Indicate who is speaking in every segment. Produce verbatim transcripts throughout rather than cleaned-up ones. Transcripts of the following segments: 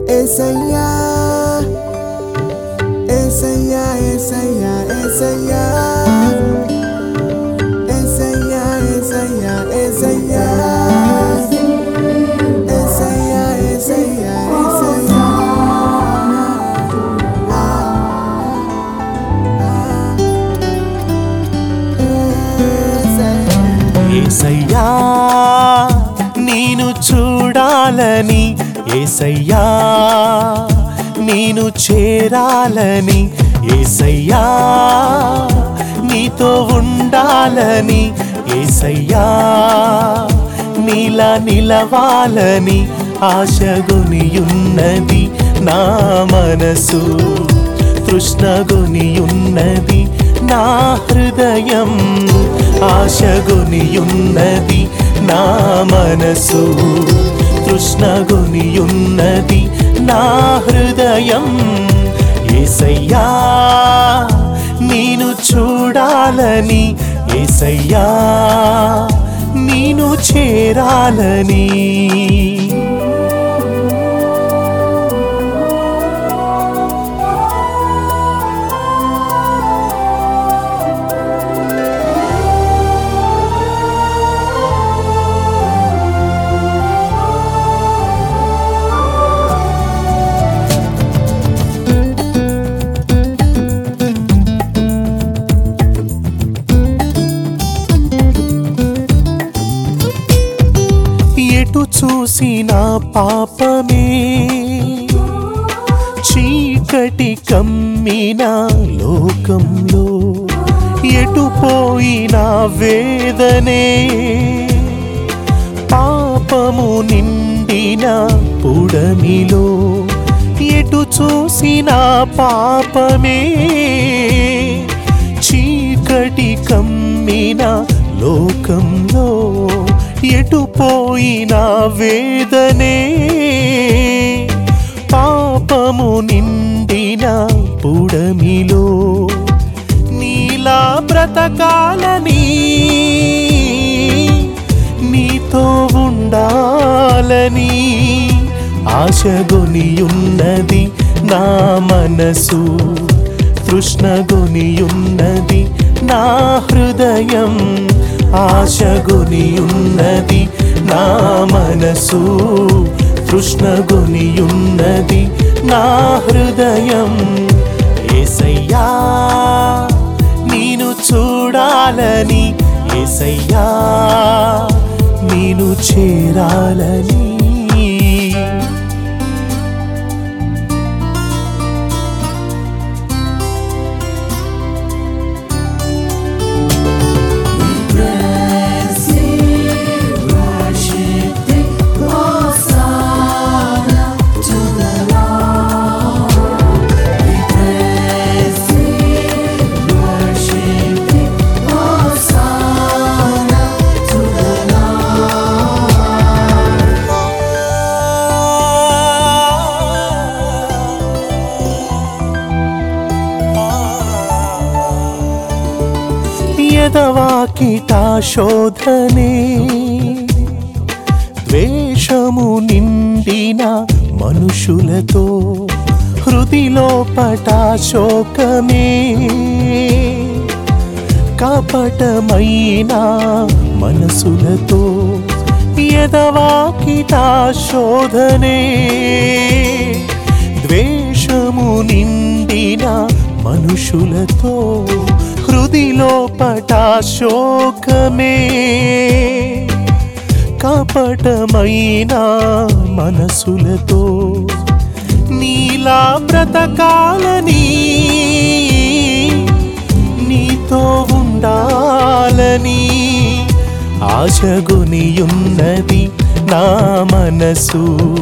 Speaker 1: యేసయ్యా యేసయ్యా యేసయ్యా యేసయ్యా యేసయ్యా యేసయ్యా యేసయ్యా యేసయ్యా యేసయ్యా యేసయ్యా
Speaker 2: యేసయ్యా నేను చూడాలని యేసయ్యా నేను చేరాలని యేసయ్యా నీతో ఉండాలని యేసయ్యా నీలా నిలవాలని ఆశగొనియున్నది నా మనసు తృష్ణగొనియున్నది నా హృదయం ఆశగొనియున్నది నా మనసు తృష్ణగొనియున్నది నా హృదయం యేసయ్యా నేను చూడాలని యేసయ్యా నేను చేరాలని ఎటు చూసిన పాపమే చీకటి కమ్మిన లోకంలో ఎటు పోయిన వేదనే పాపము నిండిన పుడమిలో ఎటు చూసిన పాపమే చీకటి కమ్మిన లోకంలో ఎటు పోయిన వేదనే పాపము నిండిన పుడమిలో నీలా బ్రతకాలని నీతో ఉండాలని ఆశగొనియున్నది నా మనసు తృష్ణగొనియున్నది నా హృదయం ఆశగొనియున్నది నా మనసు తృష్ణగొనియున్నది నా హృదయం యేసయ్యా నేను చూడాలని యేసయ్యా నేను చేరాలని యెదవాకిట శోధనే ద్వేషము నిండిన మనుషులతో హృదిలోపట శోకమే కపటమైన మనసులతో యెదవాకిట శోధనే ద్వేషము నిండిన మనుషులతో హృదిలోపట శోకమే కపటమైన మనసులతో నీలా బ్రతకాలని నీతో ఉండాలని ఆశగొనియున్నది నా మనసు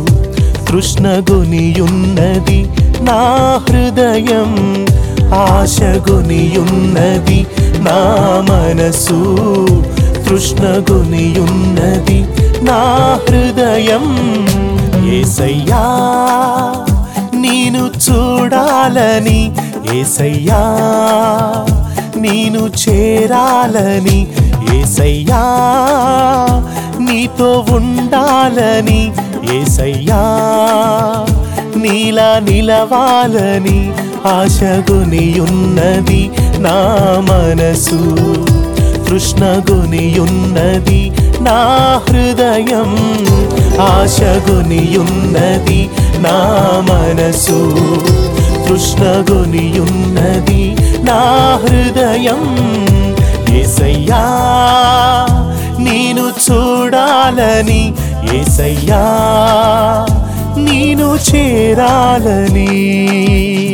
Speaker 2: తృష్ణగొనియున్నది నా హృదయం ఆశగొనియున్నది నా మనసు తృష్ణగొనియున్నది నా హృదయం యేసయ్యా నేను చూడాలని యేసయ్యా నేను చేరాలని యేసయ్యా నీతో ఉండాలని యేసయ్యా నీలా నిలవాలని ఆశగొనియున్నది నా మనసు, తృష్ణగొనియున్నది నా హృదయం. ఆశగొనియున్నది నా మనసు, తృష్ణగొనియున్నది నా హృదయం. యేసయ్యా నేను చూడాలని, యేసయ్యా నేను చేరాలని.